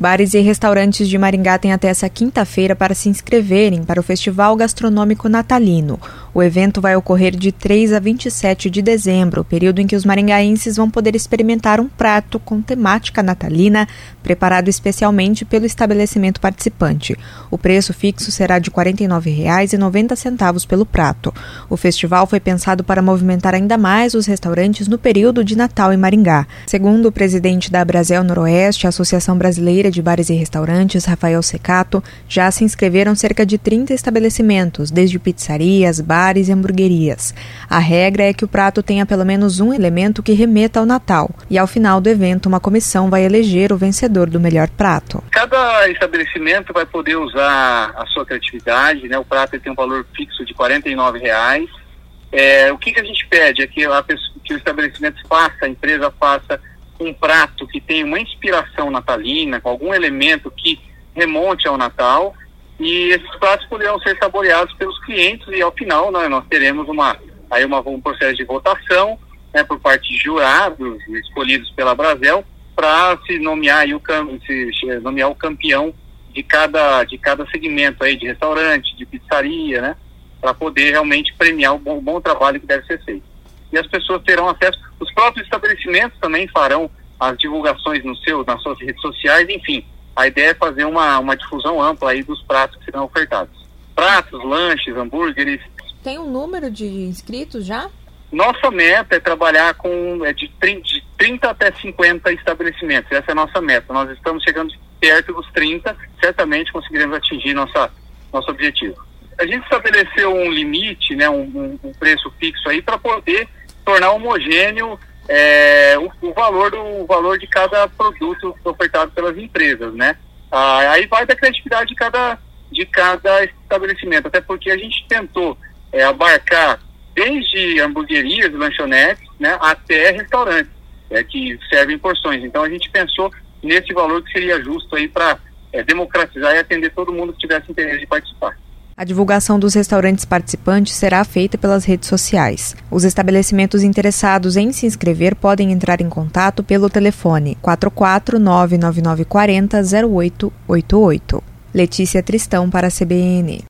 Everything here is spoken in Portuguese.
Bares e restaurantes de Maringá têm até essa quinta-feira para se inscreverem para o Festival Gastronômico Natalino. O evento vai ocorrer de 3 a 27 de dezembro, período em que os maringaenses vão poder experimentar um prato com temática natalina, preparado especialmente pelo estabelecimento participante. O preço fixo será de R$ 49,90 pelo prato. O festival foi pensado para movimentar ainda mais os restaurantes no período de Natal em Maringá. Segundo o presidente da Brasel Noroeste, a Associação Brasileira de Bares e Restaurantes, Rafael Secato, já se inscreveram cerca de 30 estabelecimentos, desde pizzarias, bares e hamburguerias. A regra é que o prato tenha pelo menos um elemento que remeta ao Natal. E ao final do evento, uma comissão vai eleger o vencedor do melhor prato. Cada estabelecimento vai poder usar a sua criatividade, né? O prato tem um valor fixo de R$ 49,00. O que a gente pede é que o estabelecimento faça, a empresa faça um prato que tenha uma inspiração natalina, com algum elemento que remonte ao Natal, e esses pratos poderão ser saboreados pelos clientes, e ao final nós teremos um processo de votação, né, por parte de jurados escolhidos pela Brasel, para se nomear o campeão de cada segmento aí, de restaurante, de pizzaria, né, para poder realmente premiar o bom trabalho que deve ser feito. E as pessoas terão acesso, os próprios estabelecimentos também farão as divulgações nas suas redes sociais, enfim. A ideia é fazer uma difusão ampla aí dos pratos que serão ofertados. Pratos, lanches, hambúrgueres. Tem um número de inscritos já? Nossa meta é trabalhar de 30 até 50 estabelecimentos. Essa é a nossa meta. Nós estamos chegando perto dos 30, certamente conseguiremos atingir nosso objetivo. A gente estabeleceu um limite, né, um preço fixo aí para poder tornar homogêneo o valor de cada produto ofertado pelas empresas, né? Aí vai da criatividade de cada estabelecimento, até porque a gente tentou abarcar desde hamburguerias e lanchonetes, né, até restaurantes que servem porções. Então a gente pensou nesse valor que seria justo aí para democratizar e atender todo mundo que tivesse interesse de participar. A divulgação dos restaurantes participantes será feita pelas redes sociais. Os estabelecimentos interessados em se inscrever podem entrar em contato pelo telefone 44999400888. Letícia Tristão para a CBN.